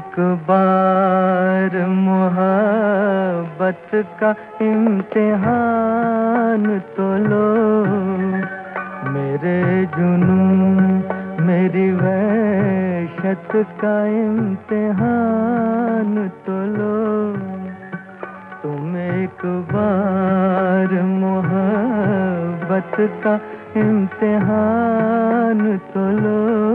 एक बार मोहब्बत का इम्तिहान तो लो, मेरे जुनून मेरी वहशत का इम्तिहान तो लो। तुम एक बार मोहब्बत का इम्तिहान तो लो।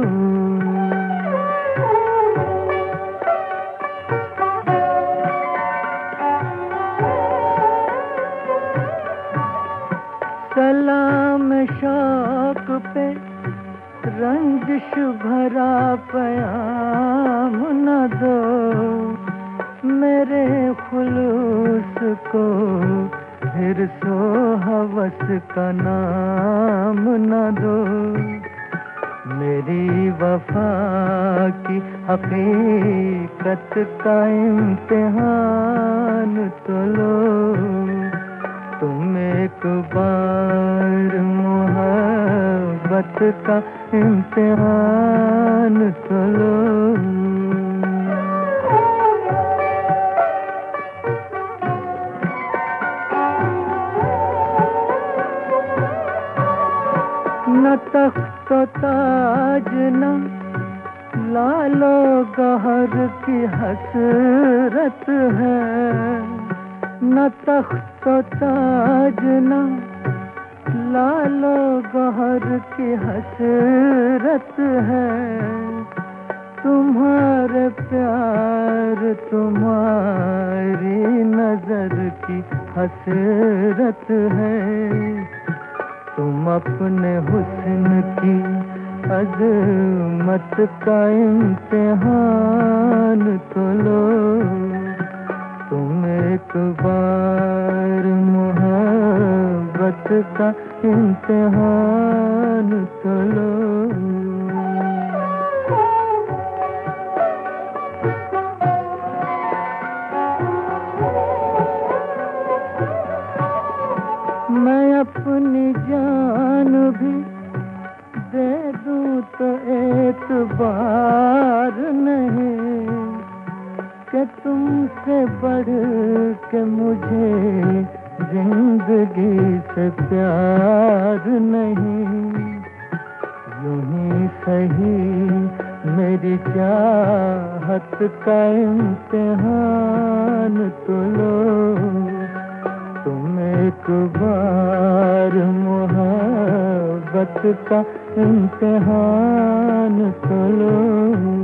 सलाम शौक पे रंजिश भरा प्याम न दो, मेरे खुलूस को हिर्सो हवस का नाम न दो। मेरी वफा की हकीकत का इम्तिहान तो लो। तुम एक बार मोहब्बत का इम्तिहान तो लो। न तख्त ताज न लालो गहर की हसरत है, न तख्त ताज न लालो गहर की हसरत है। तुम्हारे प्यार तुम्हारी नजर की हसरत है। तुम अपने हुस्न की अज़मत का इम्तिहान तो लो। तुम एक बार मोहब्बत का इम्तिहान तो लो। मैं अपनी जान भी दे दूं तो एतबार नहीं, कि तुमसे बढ़ के मुझे जिंदगी से प्यार नहीं। यूं ही सही मेरी चाहत का इम्तिहान तो लो। तुम एक बार मोहब्बत का इम्तिहान तो लो।